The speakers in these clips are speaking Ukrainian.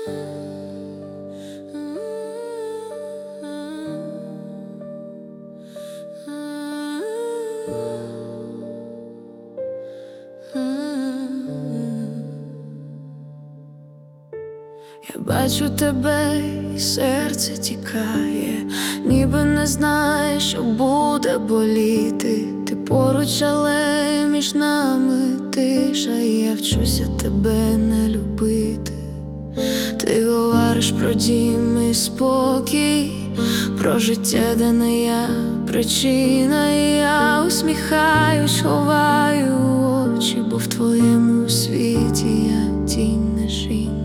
Я бачу тебе, і серце тікає, ніби не знає, що буде боліти. Ти поруч, але між нами тиша, і я вчуся тебе не любити. Ти говориш про дім і спокій, про життя, де не я причина. І я усміхаюсь, ховаю очі, бо в твоєму світі я тінь, не жінка.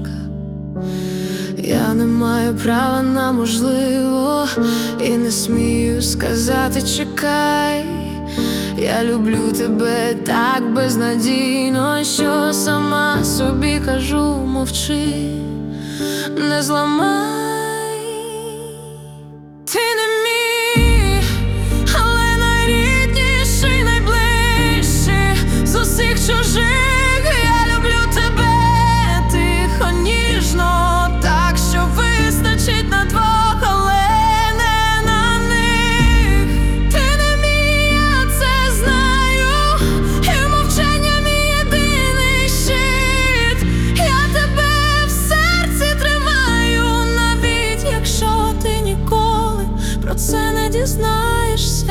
Я не маю права на можливо, і не смію сказати чекай. Я люблю тебе так безнадійно, що сама собі кажу мовчи, не зламай. Ти не мій, але найрідніший, найближчий з усіх чужих. Я люблю тебе тихо, ніжно, так, що вистачить на двох, але не на них. Ти не мій, я це знаю, і мовчання мій єдиний щит. Я тебе в серці тримаю, навіть якщо ти ніколи про це не дізнаєшся.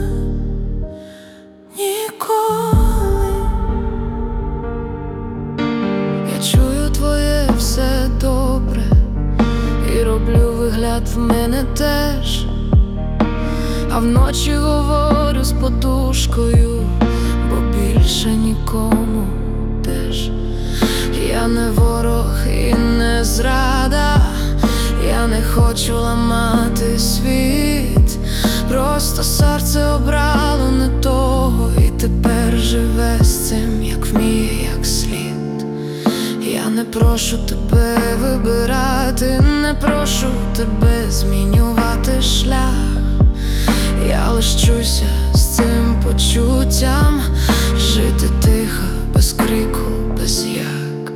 Ніколи. Я чую твоє все добре, і роблю вигляд в мене теж, а вночі говорю з подушкою, бо більше нікому теж. Я не ворог і не зрада, я не хочу ламати світ, просто серце обрало не того, і тепер живе з цим, як вміє, як слід. Я не прошу тебе вибирати, не прошу тебе змінювати шлях. Я лишуся з цим почуттям, жити тихо, без крику, без як.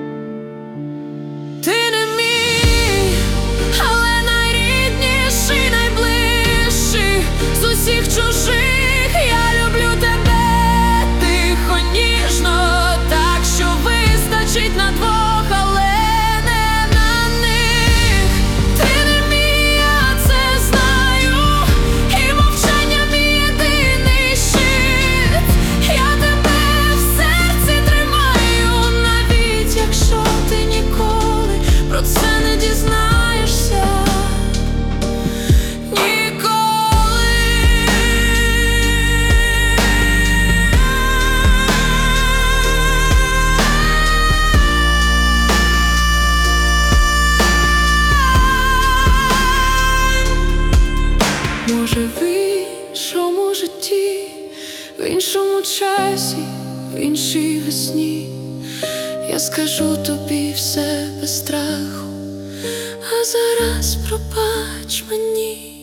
Ти не мій, але найрідніший, найближчий з усіх чужих. Я люблю тебе тихо, ніжно, так, що вистачить на двох, але не на них. Ти не мій, я це знаю, і мовчання мій єдиний щит. Я тебе в серці тримаю, навіть якщо ти ніколи про це не дізнаєшся. Ніколи. Може, в іншому житті, в іншому часі, в іншій весні я скажу тобі все без страху, а зараз пробач мені.